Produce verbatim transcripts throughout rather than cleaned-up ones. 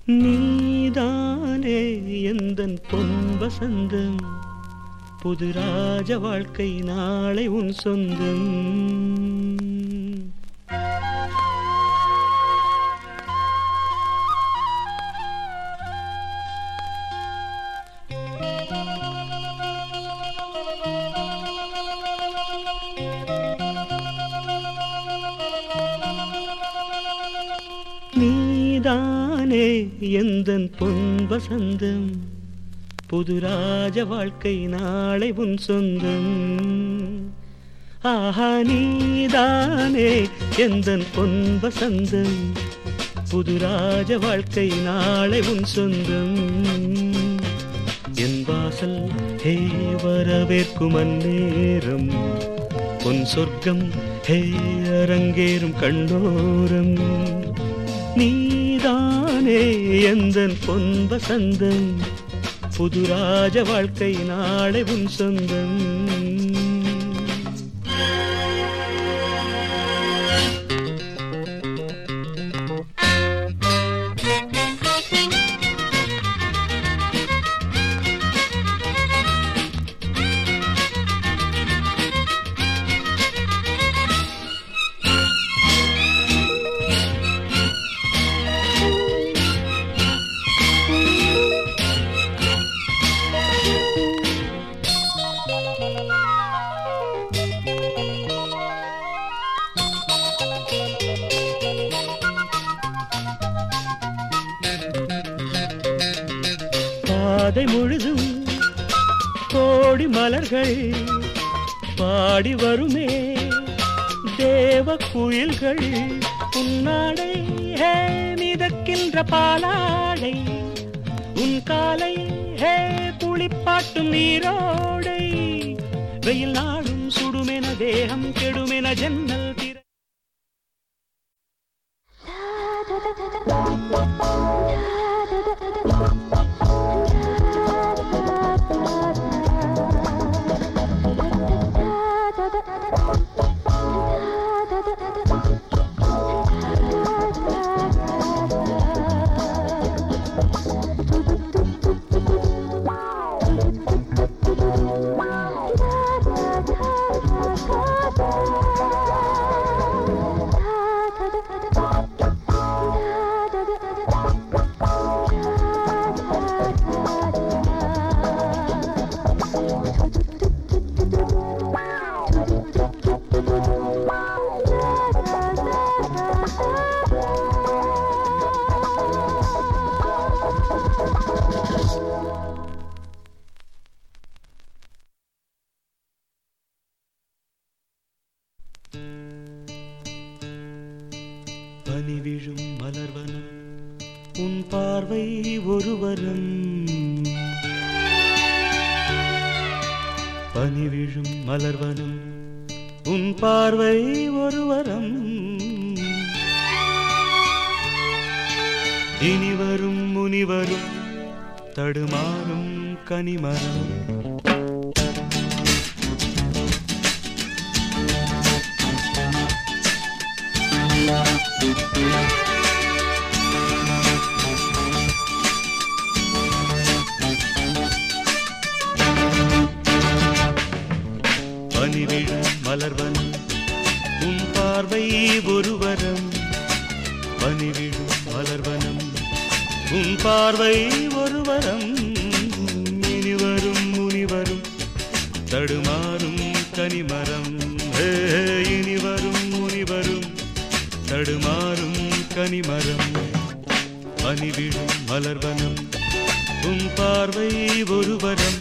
நீதானே எந்தன் பொன் வசந்தம், புது ராஜ வாழ்க்கை நாளை உன் சொந்தம். நீதானே எந்தன் பொன் வசந்தம், புது ராஜ வாழ்க்கை நாளை உன் சொந்தம். ஆஹா நீதானே எந்தன் பொன் வசந்தம், புது ராஜ வாழ்க்கை நாளை உன் சொந்தம். என் வாசல் ஹே வரவேற்கும் அந்நேரம், பொன் சொர்க்கம் ஹே அரங்கேறும் கண்ணோரம். நீதானே எந்தன் பொன் வசந்தம், புது ராஜ வாழ்க்கை நாளை உன் சொந்தம். பாதை முழுதும் கோடி மலர்கள் பாடி வருமே தேவ குயில்கள். உன்னாடை ஹே மிதக்கின்ற பாலாடை, உன் காலை ஹே குளிப்பாட்டும் நீரோடை. வெயில் நாடும் சுடுமென தேகம் கெடுமென ஜன்னல் திற. பனி விழும் மலர்வனம் உன் பார்வை ஒருவரம், பனி விழும் மலர்வனம் உன் பார்வை ஒருவரம். இனிவரும் முனிவரும் தடுமாறும் கனிமரம். பனி விழும் மலர்வனம் உன் பார்வை ஒருவரம், பனி விழும் மலர்வனம் உன் பார்வை ஒருவரம். இனிவரும் முனிவரும் தடுமாறும் கனிமரம். இனிவரும் முனிவரும் தடுமாறும் கனிமரம். பனி விழும் மலர்வனம் உன் பார்வை ஒருவரம்.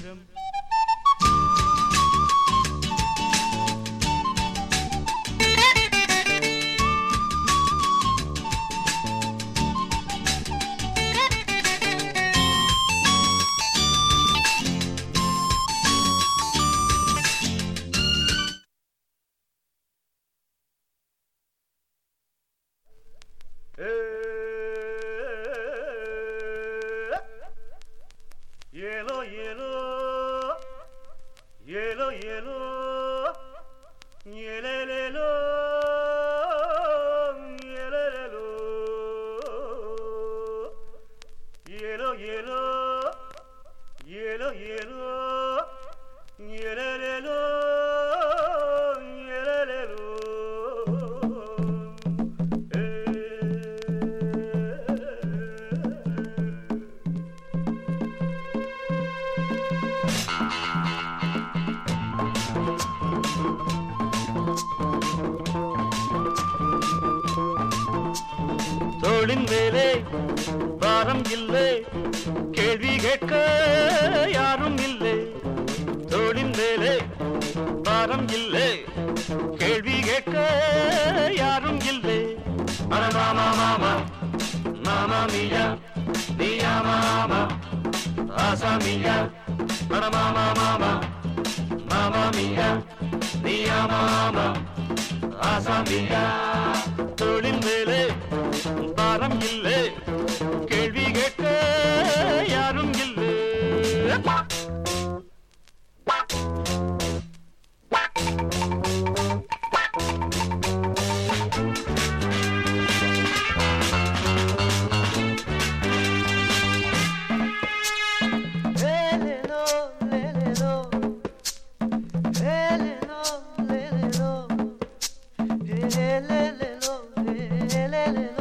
Yellow, yellow, yellow, yellow, yellow, yellow, ஏலோ ஏலோ ஏலோ ஏலேலோ ஏலேலோ தோளின் மேலே பாரம் இல்லை, கேள்வி கேட்க யாரும் இல்லை. தோளின் மேலே பாரம் இல்லை, கேள்வி கேட்க யாரும் இல்லை. மாமா மாமா மாமா மியா மியா மாமா ஆசா மியா. மாமா மாமா மாமா மியா மியா மாமா ஆசா மியா. தோளின் மேலே பாரம் இல்லை, கேள்வி கேட்க யாரும் இல்லை. Le le le